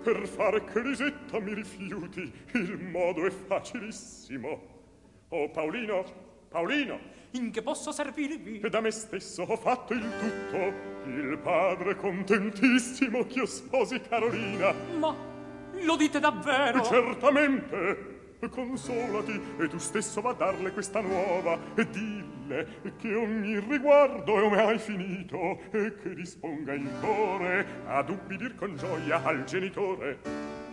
per fare che Lisetta mi rifiuti, il modo è facilissimo. Oh, Paolino, Paolino! In che posso servirvi? E da me stesso ho fatto il tutto. Il padre è contentissimo ch'io sposi Carolina. Ma lo dite davvero? Certamente. Consolati e tu stesso va a darle questa nuova e dille che ogni riguardo è ormai finito e che disponga il cuore ad ubbidir con gioia al genitore.